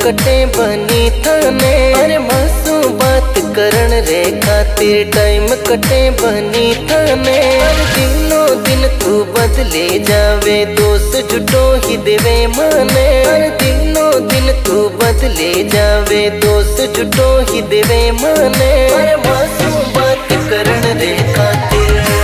कटे बनी थाने। अरे मासूम बात करण रे खातिर टाइम कटे बनी थाने। अरे दिनों दिन तू बदले जावे दोस्त जुटो ही देवे माने। अरे दिनों दिन तू बदले जावे दोस्त जुटो ही देवे माने। अरे मासूम बात करण रे खातिर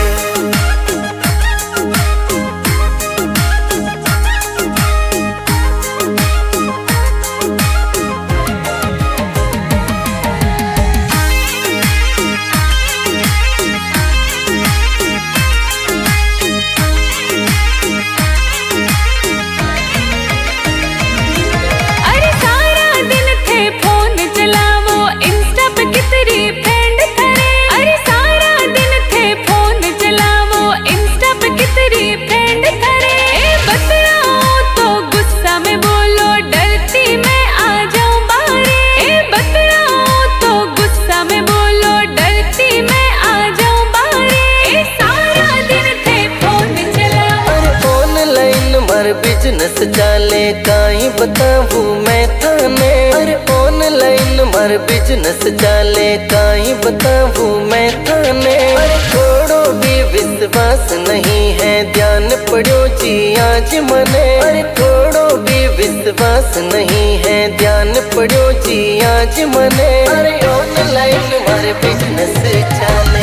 बिजनेस चाले काई बताऊं मैं थाने। अरे ऑनलाइन मार बिजनेस चाले काई बताऊं मैं थाने। अरे थोड़ो भी विश्वास नहीं है ध्यान पड़ो जी आज मने। अरे थोड़ो भी विश्वास नहीं है ध्यान पड़ो जी आज मने। अरे ऑनलाइन मार बिजनेस चाले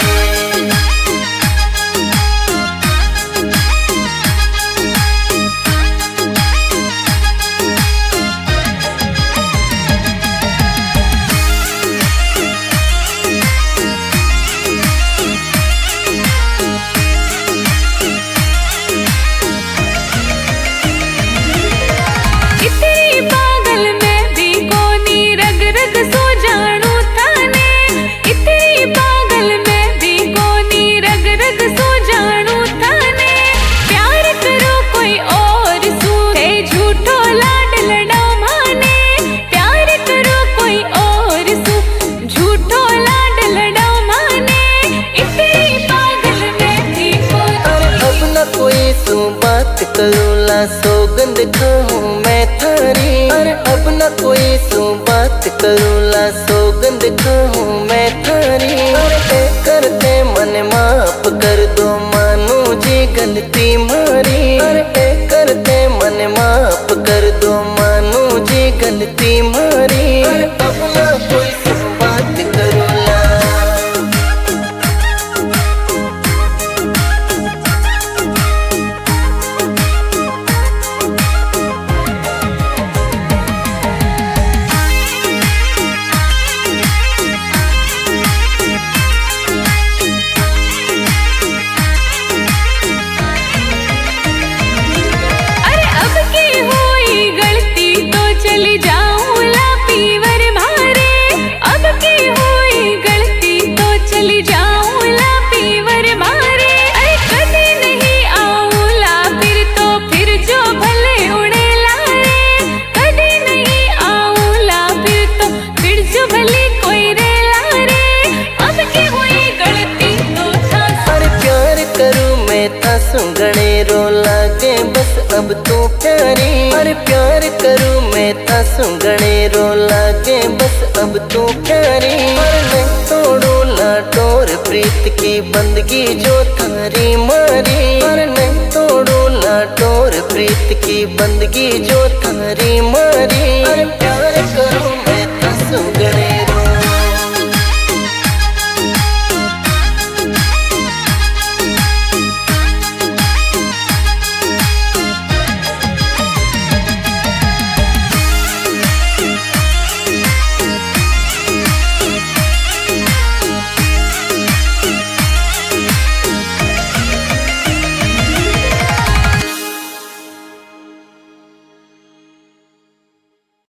करूला सौगंध खाऊं मैं थारी। अरे अब न कोई सो बात करूला सौगंध खाऊं मैं थारी। अरे करते मन माफ कर दो मानो जी गलती मारी। अरे करते मन माफ कर दो मानो जी गलती मारी। अरे अब न कोई सो बात करूला सुगणे रो लागे बस अब तू प्यारी। अरे प्यार करूं मैं ता सुगणे रो लागे बस अब तू प्यारी। अरे नहीं तोड़ू लाटोर प्रीत की बंदगी जो थारी मारी। अरे नहीं तोड़ू लाटोर प्रीत की बंदगी जो थारी मारी। अरे प्यार करूं मैं ता सुगणे